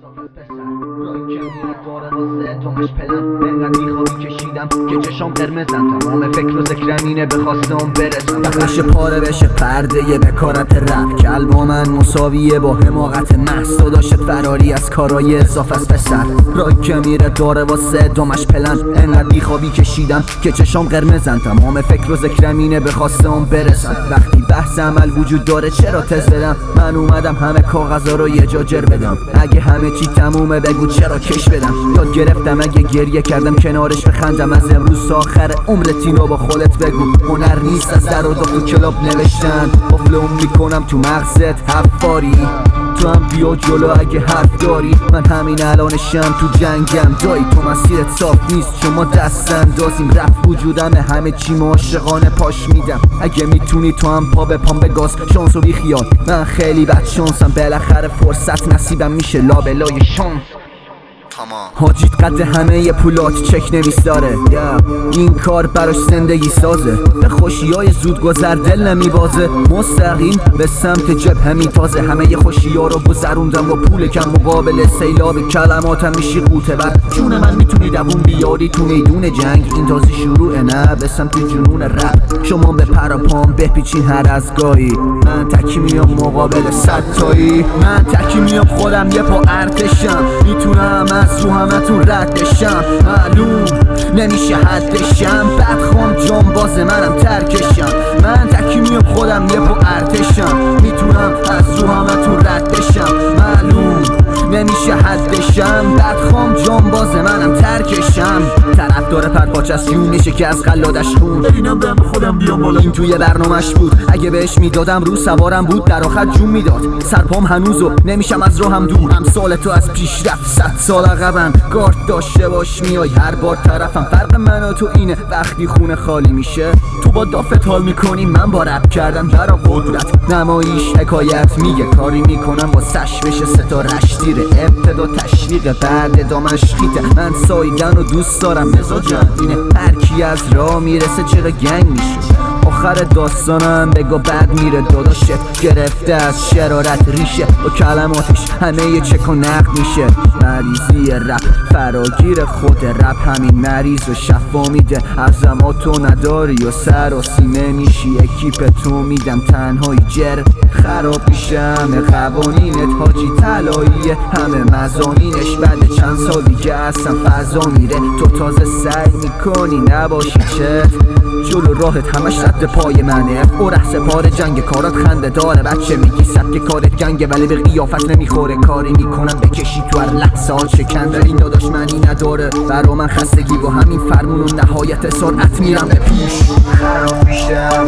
تومش پلم انقدر بیخوابی کشیدم که چشام قرمزن، تمام فکر و ذکرم اینه بخواستم برسم بخش پاره بشه پرده بکارت رب کل با من مساویه با حماقت محض داشت فراری از کارای اضافه از پسر رای که میره داره واسه دومش پلن انقدر بیخوابی کشیدم که چشام قرمزن، تمام فکر و ذکرم اینه بخواستم برسم وقتی بحث عمل وجود داره چرا تز بدم؟ من اومدم همه کاغذا رو یه جا جر بدم، اگه همه چی تمومه بگو چرا کش بدم. یاد گرفتم اگه گریه کردم کنارش بخندم، از امروز تا آخر عمرت اینو با خودت بگو. هنر نیست از در و تو کلاب نوشتن، افلوم میکنم تو مغزت حفاری، تو هم بیا جلو اگه حرف داری. من همین الانشم تو جنگم دایی، تو مسیرت صاف نیست شما دست اندازیم. رفت وجودمه همه چی عاشقانه پاش میدم، اگه میتونی تو هم پا به پام بگاز شانس و بی خیال. من خیلی بد شانسم بالاخره فرصت نصیبم میشه لابلای شانس. حاجیت قد همه ی پولات چک نمیستاره، این کار براش زندگی سازه، به خوشیای زود گذر دل نمیبازه، مستقیم به سمت جبهه میتازه. همه ی خوشی‌ها رو گذروندم و پول کم مقابل سیلاب کلماتم میشی قوطه بر جون من. میتونی دوون بیاری تو میدون جنگ، این تازه شروع نه به سمت جنون رپ. شما به پر و پام بپیچین هر از گاهی، من تکی میام مقابل صد تایی. من تکی میام خودم یه پا ارتشم، میتونم از رو همه تون ردشم، معلوم نمیشه حدشم. بدخوام جانباز منم ترکشم، من تکی میام خودم یه پا ارتشم، میتونم از رو همه تون ردشم، معلوم نمیشه حدشم. بدخوام جانباز منم ترکشم. طرف داره پرپاچه از جونشه که از قلادش خون، ببینم به خودم بیام بالا. این توی برنامه‌اش بود، اگه بهش میدادم رو سوارم بود در آخر جون میداد. سرپام هنوزو نمیشم از راهم دور، امثال تو از پیش رفت 100 سال عقبن. گارد داشته باش میای هر بار طرفم، فرق من و تو اینه وقتی خونه خالی میشه تو با دافت حال میکنی، من با رپ کردن برا قدرت نماییش حکایت میگه. کاری میکنم با سش بشه ستا رشتیره، ابتدا تشویق بعد دامش خیته. من سایدن و دوست دارم مزاجم اینه، هر کی از راه میرسه چرا گنگ میشه. آخر داستانم بگو بد میره، داداشت گرفته از شرارت ریشه، با کلماتش همه یه چک و نقد میشه. مریضی رپ فراگیر خود رپ، همین مریض و شفا میده. عظماتو نداری و سر و سیمه میشی، اکیپ تو میدم تنهایی جر خراب میشم. قوانینت حاجی طلاییه، همه مزامینش بعد چند سال دیگه اصلا فضا میره. تو تازه سعی میکنی نباشی چت جلو راهت، همش رد پای منه. اوره سپار جنگ کارات خنده داره، بچه میگی سبک کارت گنگه ولی به قیافت نمیخوره. کاری میکنم بکشی تو هر لحظه ها شکنده، این داداش منی نداره برا من خستگی، با همین فرمون و نهایت سرعت میرم به پیش. خراب میشم